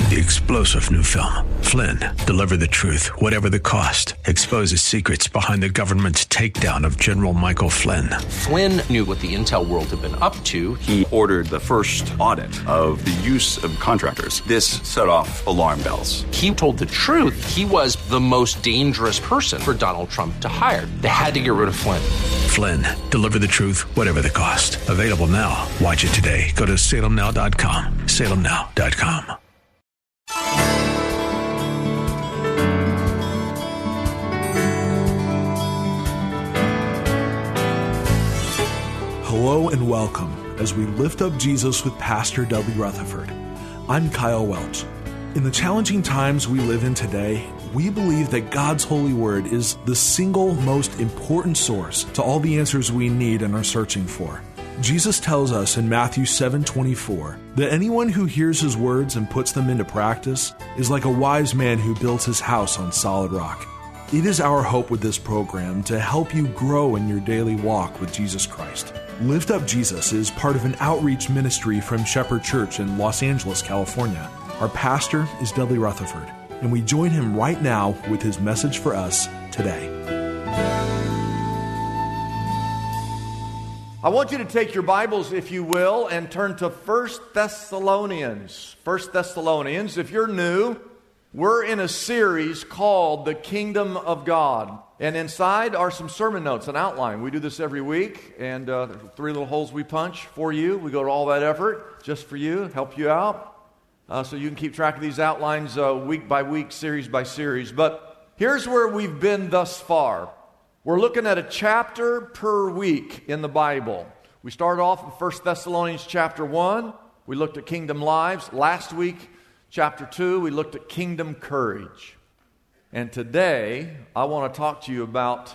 The explosive new film, Flynn, deliver the truth, whatever the cost, exposes secrets behind the government's takedown of General Michael Flynn. Flynn knew what the intel world had been up to. He ordered the first audit of the use of contractors. This set off alarm bells. He told the truth. He was the most dangerous person for Donald Trump to hire. They had to get rid of Flynn. Flynn, deliver the truth, whatever the cost. Available now. Watch it today. Go to salemnow.com. salemnow.com. Hello and welcome as we lift up Jesus with Pastor Dudley Rutherford. I'm Kyle Welch. In the challenging times we live in today, we believe that God's holy word is the single most important source to all the answers we need and are searching for. Jesus tells us in Matthew 7:24 that anyone who hears his words and puts them into practice is like a wise man who builds his house on solid rock. It is our hope with this program to help you grow in your daily walk with Jesus Christ. Lift Up Jesus is part of an outreach ministry from Shepherd Church in Los Angeles, California. Our pastor is Dudley Rutherford, and we join him right now with his message for us today. I want you to take your Bibles, if you will, and turn to 1 Thessalonians. 1 Thessalonians, if you're new, we're in a series called The Kingdom of God. And inside are some sermon notes, an outline. We do this every week, and three little holes we punch for you. We go to all that effort just for you, help you out, so you can keep track of these outlines week by week, series by series. But here's where we've been thus far. We're looking at a chapter per week in the Bible. We started off in 1 Thessalonians chapter 1. We looked at kingdom lives. Last week, chapter 2, we looked at kingdom courage. And today, I want to talk to you about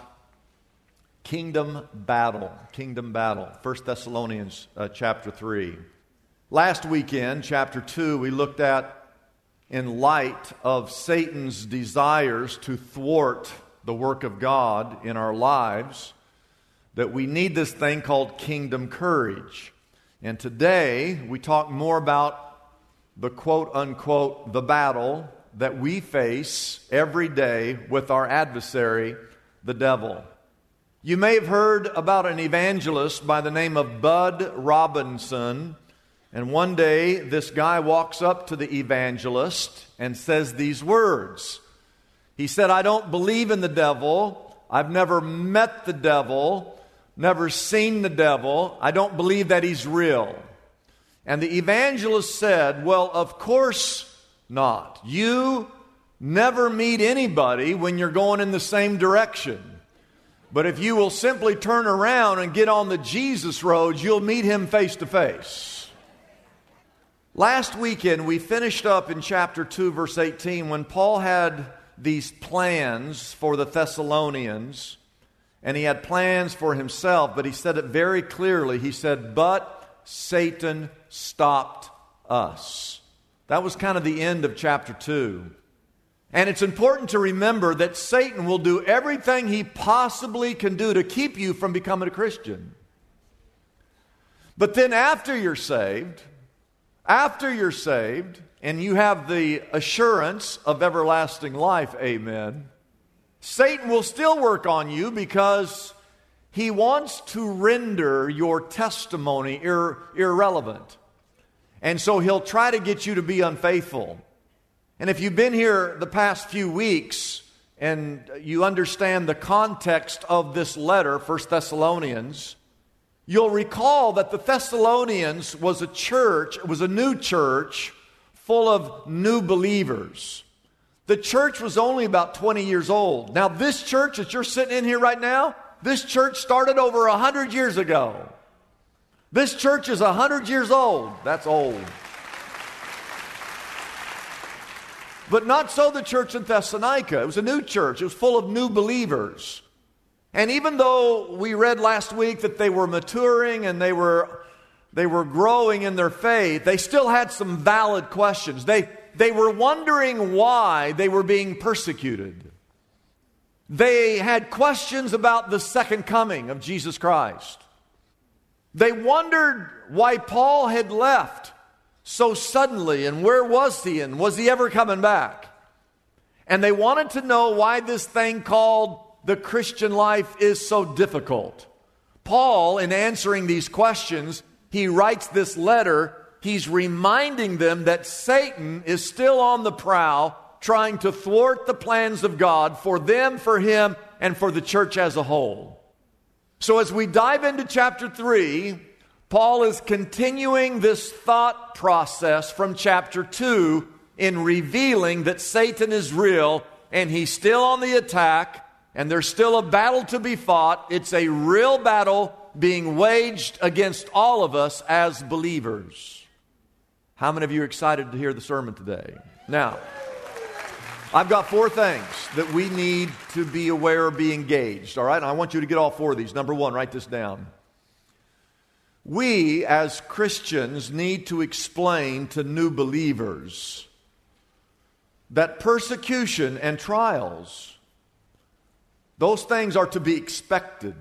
kingdom battle. Kingdom battle. 1 Thessalonians chapter 3. Last weekend, chapter 2, we looked at, in light of Satan's desires to thwart the work of God in our lives, that we need this thing called kingdom courage. And today, we talk more about the quote-unquote, the battle that we face every day with our adversary, the devil. You may have heard about an evangelist by the name of Bud Robinson, and one day this guy walks up to the evangelist and says these words. He said, "I don't believe in the devil. I've never met the devil, never seen the devil. I don't believe that he's real." And the evangelist said, "Well, of course not. You never meet anybody when you're going in the same direction. But if you will simply turn around and get on the Jesus road, you'll meet him face to face." Last weekend, we finished up in chapter 2, verse 18, when Paul had these plans for the Thessalonians, and he had plans for himself, but he said it very clearly. He said, "But Satan stopped us." That was kind of the end of chapter 2. And it's important to remember that Satan will do everything he possibly can do to keep you from becoming a Christian. But then after you're saved, and you have the assurance of everlasting life, amen, Satan will still work on you because he wants to render your testimony irrelevant. And so he'll try to get you to be unfaithful. And if you've been here the past few weeks and you understand the context of this letter, 1 Thessalonians, you'll recall that the Thessalonians was a church, it was a new church full of new believers. The church was only about 20 years old. Now this church that you're sitting in here right now, this church started over 100 years ago. This church is 100 years old. That's old. But not so the church in Thessalonica. It was a new church. It was full of new believers. And even though we read last week that they were maturing and they were growing in their faith, they still had some valid questions. They were wondering why they were being persecuted. They had questions about the second coming of Jesus Christ. They wondered why Paul had left so suddenly, and where was he, and was he ever coming back? And they wanted to know why this thing called the Christian life is so difficult. Paul, in answering these questions, he writes this letter. He's reminding them that Satan is still on the prowl, trying to thwart the plans of God for them, for him, and for the church as a whole. So as we dive into chapter 3, Paul is continuing this thought process from chapter 2 in revealing that Satan is real and he's still on the attack and there's still a battle to be fought. It's a real battle being waged against all of us as believers. How many of you are excited to hear the sermon today? Now, I've got 4 things that we need to be aware of, be engaged, all right? And I want you to get all 4 of these. Number 1, write this down. We, as Christians, need to explain to new believers that persecution and trials, those things are to be expected.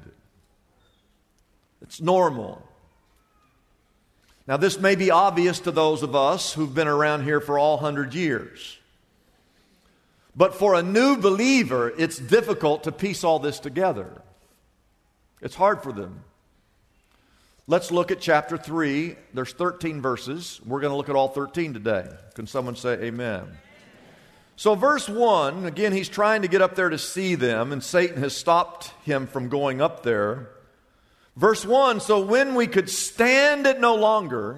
It's normal. Now, this may be obvious to those of us who've been around here for all 100 years. But for a new believer, it's difficult to piece all this together. It's hard for them. Let's look at chapter 3. There's 13 verses. We're going to look at all 13 today. Can someone say amen? So verse 1, again, he's trying to get up there to see them, and Satan has stopped him from going up there. Verse 1, so when we could stand it no longer,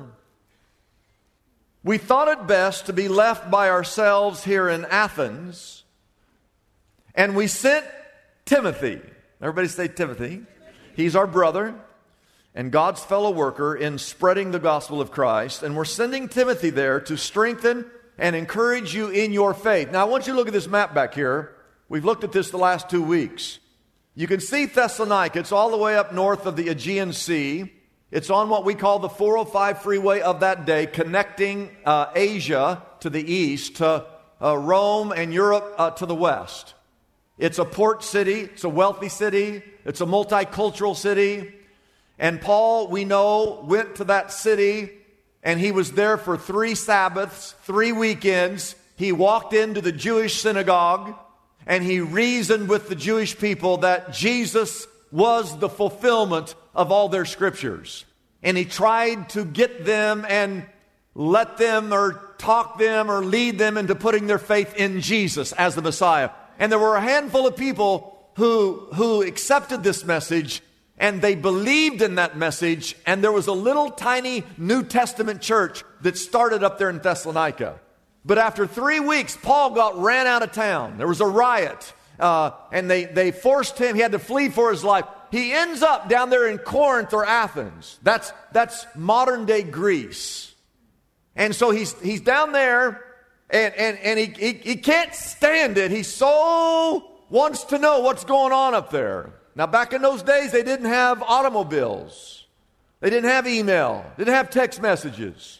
we thought it best to be left by ourselves here in Athens, and we sent Timothy. Everybody say Timothy. He's our brother and God's fellow worker in spreading the gospel of Christ, and we're sending Timothy there to strengthen and encourage you in your faith. Now, I want you to look at this map back here. We've looked at this the last 2 weeks. You can see Thessalonica. It's all the way up north of the Aegean Sea. It's on what we call the 405 freeway of that day, connecting Asia to the east to Rome and Europe to the west. It's a port city. It's a wealthy city. It's a multicultural city. And Paul, we know, went to that city, and he was there for 3 Sabbaths, 3 weekends. He walked into the Jewish synagogue, and he reasoned with the Jewish people that Jesus was the fulfillment of all their scriptures. And he tried to get them and let them or talk them or lead them into putting their faith in Jesus as the Messiah. And there were a handful of people who accepted this message, and they believed in that message, and there was a little tiny New Testament church that started up there in Thessalonica. But after 3 weeks, Paul ran out of town. There was a riot, and they forced him. He had to flee for his life. He ends up down there in Corinth or Athens. That's modern day Greece. And so he's down there, and he can't stand it. He so wants to know what's going on up there. Now, back in those days, they didn't have automobiles. They didn't have email. Didn't have text messages.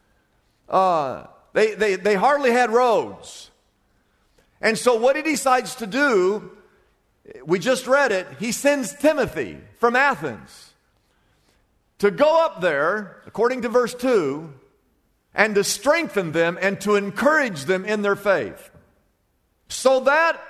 They hardly had roads. And so what he decides to do, we just read it, he sends Timothy from Athens to go up there, according to verse 2, and to strengthen them and to encourage them in their faith, so that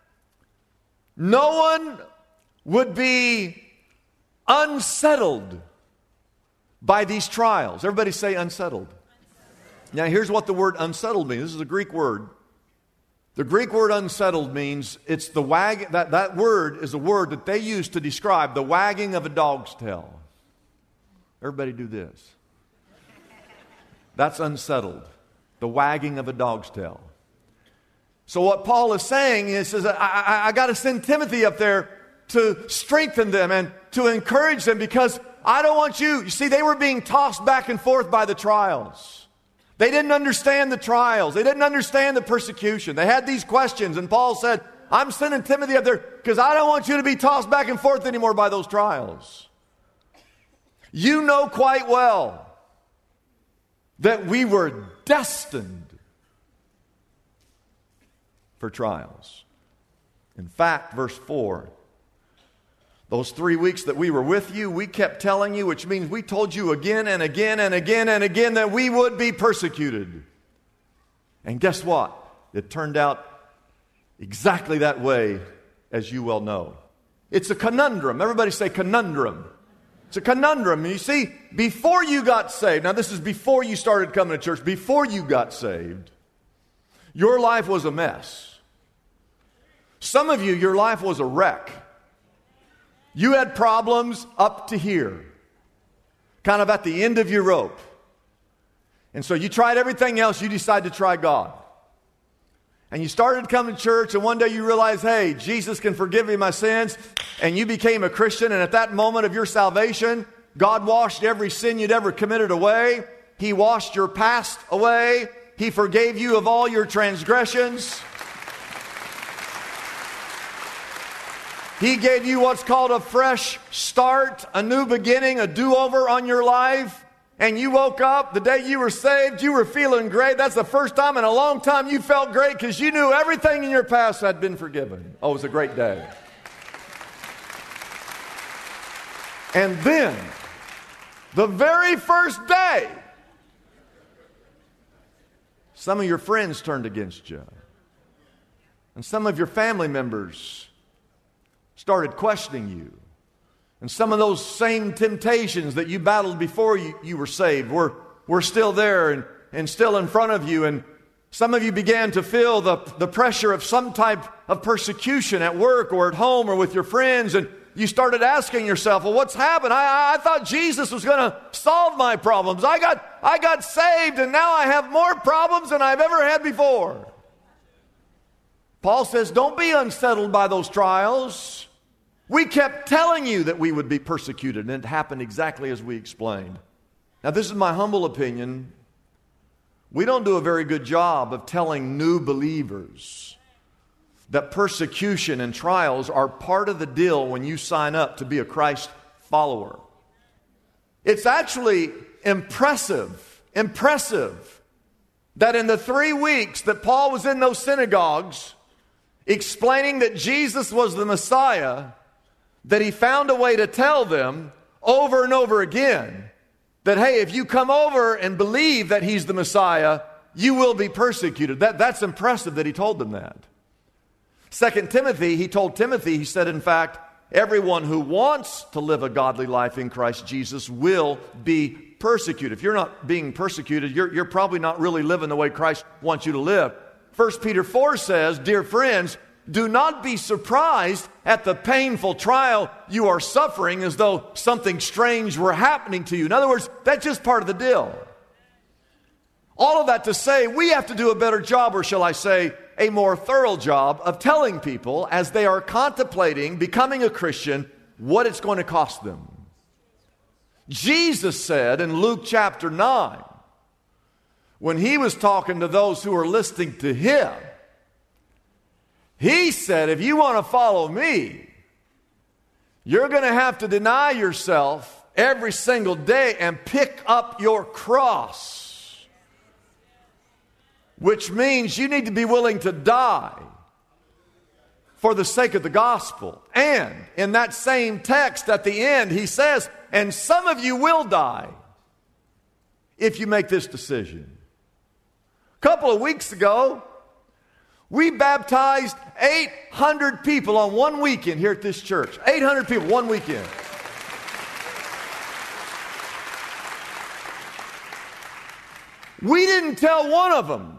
no one would be unsettled by these trials. Everybody say unsettled. Now, here's what the word unsettled means. This is a Greek word. The Greek word unsettled means it's the that word is a word that they use to describe the wagging of a dog's tail. Everybody do this. That's unsettled. The wagging of a dog's tail. So what Paul is saying is I got to send Timothy up there to strengthen them and to encourage them, because I don't want you see, they were being tossed back and forth by the trials. They didn't understand the trials. They didn't understand the persecution. They had these questions, and Paul said, I'm sending Timothy up there because I don't want you to be tossed back and forth anymore by those trials. You know quite well that we were destined for trials. In fact, verse 4, Those 3 weeks that we were with you, we kept telling you, which means we told you again and again and again and again that we would be persecuted. And guess what? It turned out exactly that way, as you well know. It's a conundrum. Everybody say conundrum. It's a conundrum. You see, before you got saved, now this is before you started coming to church, before you got saved, your life was a mess. Some of you, your life was a wreck. You had problems up to here, kind of at the end of your rope. And so you tried everything else, you decided to try God. And you started coming to church, and one day you realized, hey, Jesus can forgive me my sins, and you became a Christian, and at that moment of your salvation, God washed every sin you'd ever committed away. He washed your past away. He forgave you of all your transgressions. He gave you what's called a fresh start, a new beginning, a do-over on your life. And you woke up the day you were saved, you were feeling great. That's the first time in a long time you felt great because you knew everything in your past had been forgiven. Oh, it was a great day. And then, the very first day, some of your friends turned against you. And some of your family members started questioning you. And some of those same temptations that you battled before you were saved were still there and still in front of you. And some of you began to feel the pressure of some type of persecution at work or at home or with your friends. And you started asking yourself, well, what's happened? I thought Jesus was going to solve my problems. I got saved and now I have more problems than I've ever had before. Paul says, don't be unsettled by those trials. We kept telling you that we would be persecuted, and it happened exactly as we explained. Now, this is my humble opinion. We don't do a very good job of telling new believers that persecution and trials are part of the deal when you sign up to be a Christ follower. It's actually impressive that in the 3 weeks that Paul was in those synagogues explaining that Jesus was the Messiah, that he found a way to tell them over and over again that, hey, if you come over and believe that he's the Messiah, you will be persecuted. That's impressive that he told them that. 2 Timothy, he told Timothy, he said, in fact, everyone who wants to live a godly life in Christ Jesus will be persecuted. If you're not being persecuted, you're probably not really living the way Christ wants you to live. 1 Peter 4 says, dear friends, do not be surprised at the painful trial you are suffering as though something strange were happening to you. In other words, that's just part of the deal. All of that to say, we have to do a better job, or shall I say, a more thorough job of telling people as they are contemplating becoming a Christian what it's going to cost them. Jesus said in Luke chapter 9, when he was talking to those who were listening to him, he said, if you want to follow me, you're going to have to deny yourself every single day and pick up your cross. Which means you need to be willing to die for the sake of the gospel. And in that same text at the end, he says, and some of you will die if you make this decision. A couple of weeks ago, we baptized 800 people on one weekend here at this church. 800 people, one weekend. We didn't tell one of them.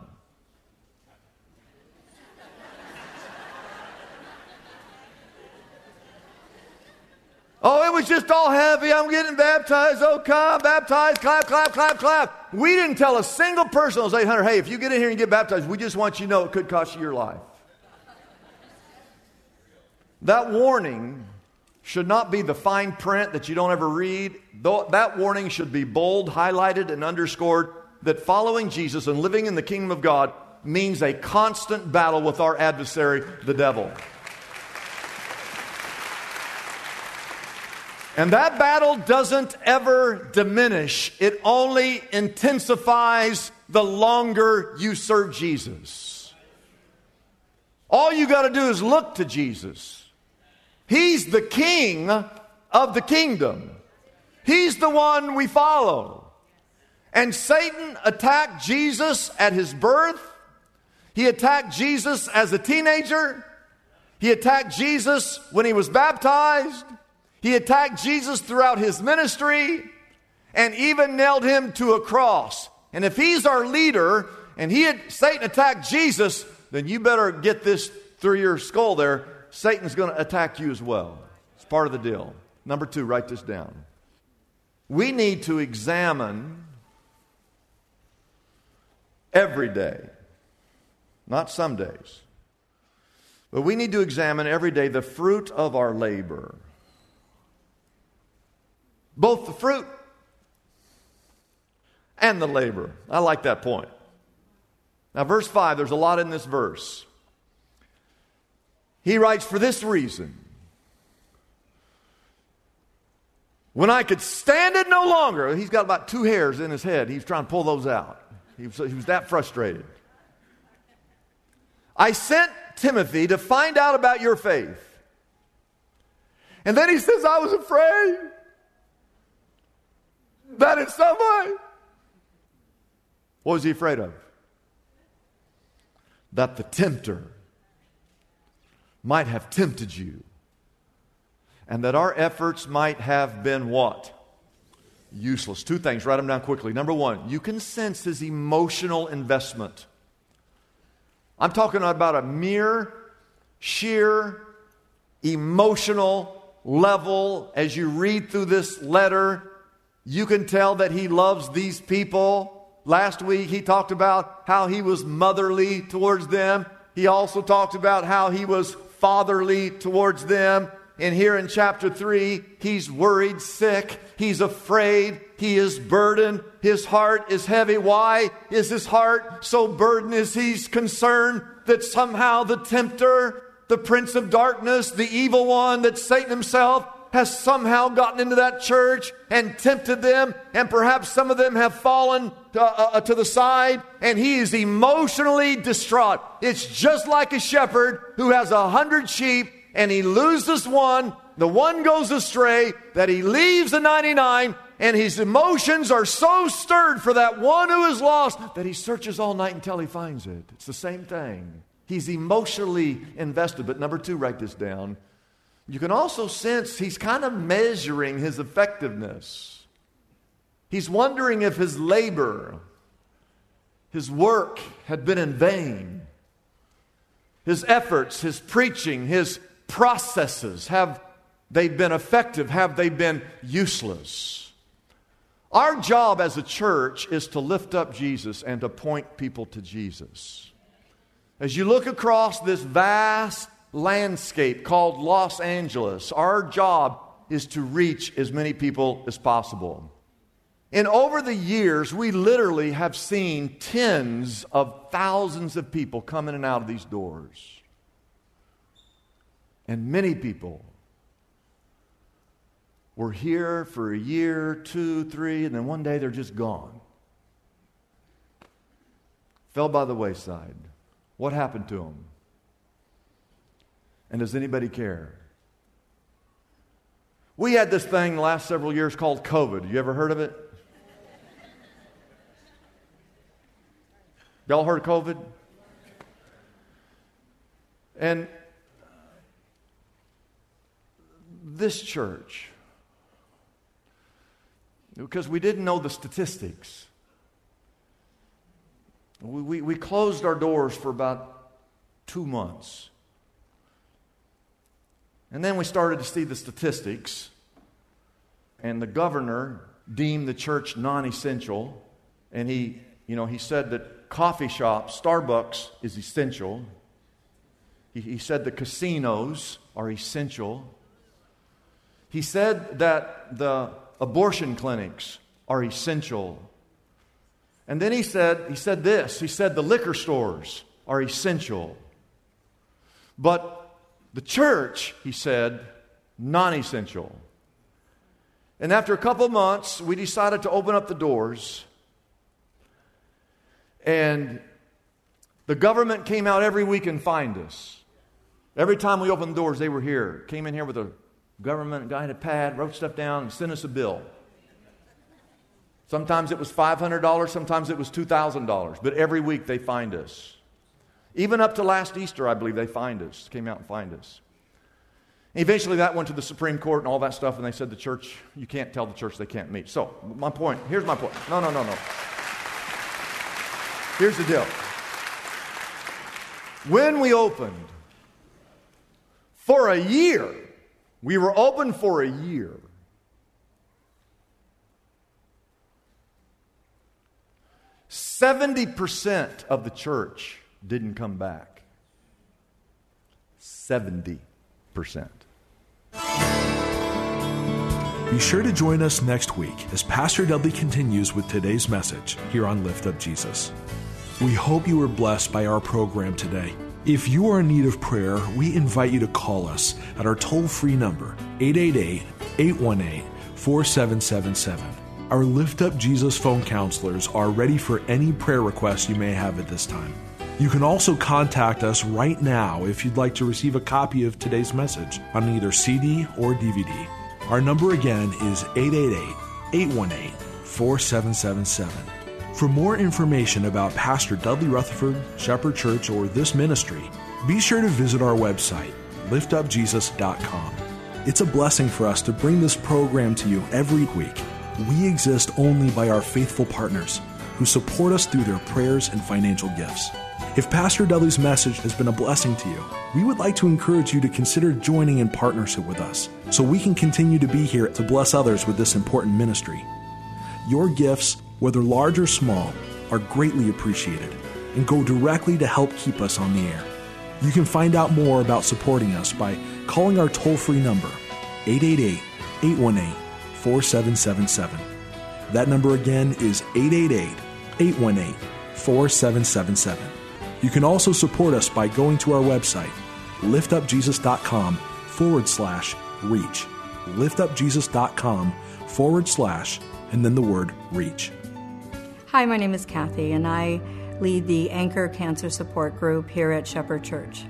Oh, it was just all heavy. I'm getting baptized. Oh, come, baptized, clap, clap, clap, clap. We didn't tell a single person on those 800, hey, if you get in here and get baptized, we just want you to know it could cost you your life. That warning should not be the fine print that you don't ever read. That warning should be bold, highlighted, and underscored that following Jesus and living in the kingdom of God means a constant battle with our adversary, the devil. And that battle doesn't ever diminish. It only intensifies the longer you serve Jesus. All you got to do is look to Jesus. He's the king of the kingdom. He's the one we follow. And Satan attacked Jesus at his birth. He attacked Jesus as a teenager. He attacked Jesus when he was baptized. He attacked Jesus throughout his ministry and even nailed him to a cross. And if he's our leader and Satan attacked Jesus, then you better get this through your skull there. Satan's going to attack you as well. It's part of the deal. Number 2, write this down. We need to examine every day, not some days, but we need to examine every day the fruit of our labor. Both the fruit and the labor. I like that point. Now, verse 5, there's a lot in this verse. He writes, for this reason, when I could stand it no longer, he's got about 2 hairs in his head. He's trying to pull those out. He was that frustrated. I sent Timothy to find out about your faith. And then he says, I was afraid that in some way. What was he afraid of? That the tempter might have tempted you. And that our efforts might have been what? Useless. 2 things, write them down quickly. Number 1, you can sense his emotional investment. I'm talking about a mere, sheer, emotional level. As you read through this letter, you can tell that he loves these people. Last week he talked about how he was motherly towards them. He also talked about how he was fatherly towards them. And here in chapter 3, he's worried, sick, he's afraid, he is burdened, his heart is heavy. Why is his heart so burdened? Is he's concerned that somehow the tempter, the prince of darkness, the evil one, that Satan himself has somehow gotten into that church and tempted them, and perhaps some of them have fallen to the side, and he is emotionally distraught. It's just like a shepherd who has 100 sheep, and he loses one, the one goes astray, that he leaves the 99, and his emotions are so stirred for that one who is lost that he searches all night until he finds it. It's the same thing. He's emotionally invested. But number 2, write this down. You can also sense he's kind of measuring his effectiveness. He's wondering if his labor, his work had been in vain. His efforts, his preaching, his processes, have they been effective? Have they been useless? Our job as a church is to lift up Jesus and to point people to Jesus. As you look across this vast landscape called Los Angeles, our job is to reach as many people as possible. And over the years, we literally have seen tens of thousands of people come in and out of these doors. And many people were here for a year, 2, 3, and then one day they're just gone. Fell by the wayside. What happened to them? And does anybody care? We had this thing the last several years called COVID. You ever heard of it? Y'all heard of COVID? And this church, because we didn't know the statistics, we closed our doors for about 2 months. And then we started to see the statistics, and the governor deemed the church non-essential, and he said that coffee shops, Starbucks is essential. He said the casinos are essential. He said that the abortion clinics are essential. And then he said the liquor stores are essential. But the church, he said, non-essential. And after a couple of months, we decided to open up the doors. And the government came out every week and fined us. Every time we opened doors, they were here. Came in here with a government guy had a pad, wrote stuff down, and sent us a bill. Sometimes it was $500, sometimes it was $2,000. But every week they find us. Even up to last Easter, I believe, they find us, came out and find us. And eventually that went to the Supreme Court and all that stuff, and they said the church, you can't tell the church they can't meet. So, my point, here's my point. No. Here's the deal. When we opened, for a year, we were open for a year. %70 of the church didn't come back. 70%. Be sure to join us next week as Pastor Dudley continues with today's message here on Lift Up Jesus. We hope you were blessed by our program today. If you are in need of prayer, we invite you to call us at our toll-free number, 888-818-4777. Our Lift Up Jesus phone counselors are ready for any prayer requests you may have at this time. You can also contact us right now if you'd like to receive a copy of today's message on either CD or DVD. Our number again is 888-818-4777. For more information about Pastor Dudley Rutherford, Shepherd Church, or this ministry, be sure to visit our website, liftupjesus.com. It's a blessing for us to bring this program to you every week. We exist only by our faithful partners who support us through their prayers and financial gifts. If Pastor Dudley's message has been a blessing to you, we would like to encourage you to consider joining in partnership with us so we can continue to be here to bless others with this important ministry. Your gifts, whether large or small, are greatly appreciated and go directly to help keep us on the air. You can find out more about supporting us by calling our toll-free number, 888-818-4777. That number again is 888-818-4777. You can also support us by going to our website, liftupjesus.com/reach. liftupjesus.com/ and then the word reach. Hi, my name is Kathy, and I lead the Anchor Cancer Support Group here at Shepherd Church.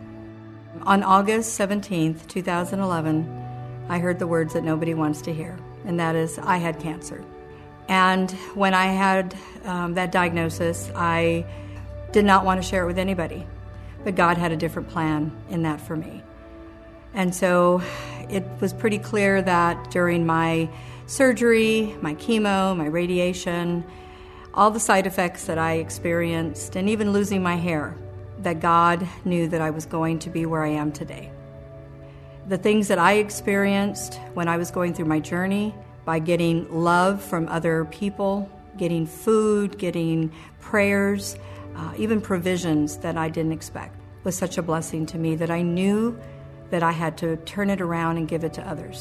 On August 17th, 2011, I heard the words that nobody wants to hear, and that is, I had cancer. And when I had that diagnosis, I did not want to share it with anybody, but God had a different plan in that for me. And so it was pretty clear that during my surgery, my chemo, my radiation, all the side effects that I experienced, and even losing my hair, that God knew that I was going to be where I am today. The things that I experienced when I was going through my journey, by getting love from other people, getting food, getting prayers, even provisions that I didn't expect, was such a blessing to me that I knew that I had to turn it around and give it to others.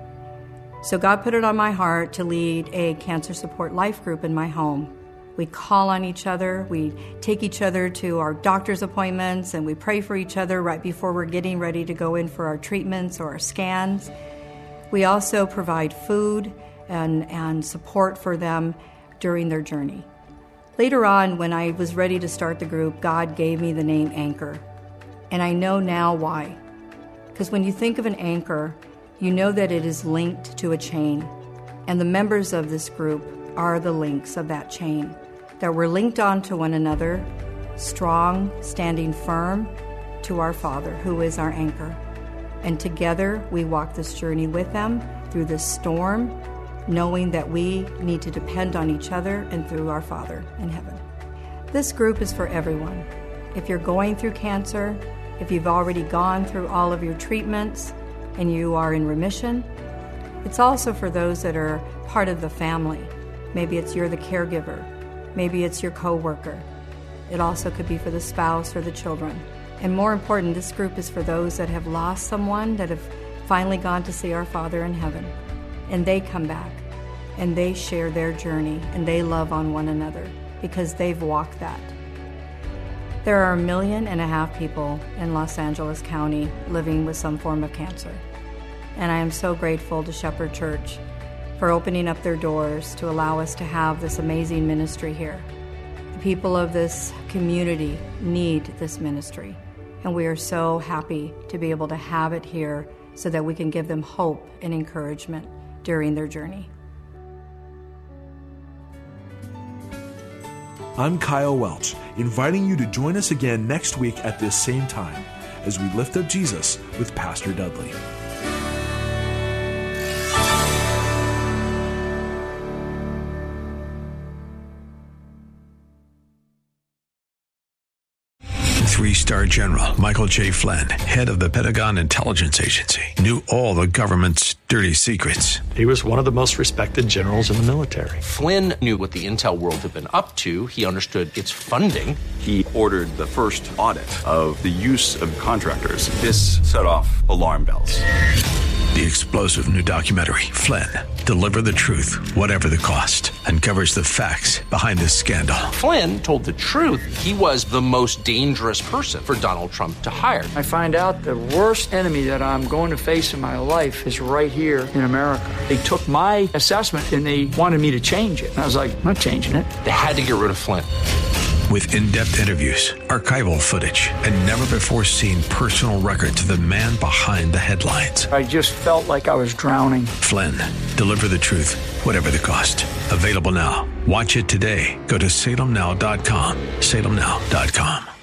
So God put it on my heart to lead a cancer support life group in my home. We call on each other, we take each other to our doctor's appointments, and we pray for each other right before we're getting ready to go in for our treatments or our scans. We also provide food and support for them during their journey. Later on, when I was ready to start the group, God gave me the name Anchor. And I know now why. Because when you think of an anchor, you know that it is linked to a chain. And the members of this group are the links of that chain. That we're linked onto one another, strong, standing firm to our Father, who is our anchor. And together we walk this journey with them through this storm, knowing that we need to depend on each other and through our Father in heaven. This group is for everyone. If you're going through cancer, if you've already gone through all of your treatments and you are in remission, it's also for those that are part of the family. Maybe you're the caregiver. Maybe it's your coworker. It also could be for the spouse or the children. And more important, this group is for those that have lost someone, that have finally gone to see our Father in heaven. And they come back, and they share their journey, and they love on one another because they've walked that. There are 1.5 million people in Los Angeles County living with some form of cancer. And I am so grateful to Shepherd Church for opening up their doors to allow us to have this amazing ministry here. The people of this community need this ministry, And we are so happy to be able to have it here so that we can give them hope and encouragement during their journey. I'm Kyle Welch, inviting you to join us again next week at this same time as we lift up Jesus with Pastor Dudley. Three-star General Michael J. Flynn, head of the Pentagon Intelligence Agency, knew all the government's dirty secrets. He was one of the most respected generals in the military. Flynn knew what the intel world had been up to. He understood its funding. He ordered the first audit of the use of contractors. This set off alarm bells. The explosive new documentary, Flynn, Deliver the Truth, Whatever the Cost, uncovers the facts behind this scandal. Flynn told the truth. He was the most dangerous person for Donald Trump to hire. I find out the worst enemy that I'm going to face in my life is right here in America. They took my assessment and they wanted me to change it. And I was like, I'm not changing it. They had to get rid of Flynn. With in-depth interviews, archival footage, and never-before-seen personal records of the man behind the headlines. I just felt like I was drowning. Flynn, Deliver the Truth, Whatever the Cost. Available now. Watch it today. Go to salemnow.com. salemnow.com.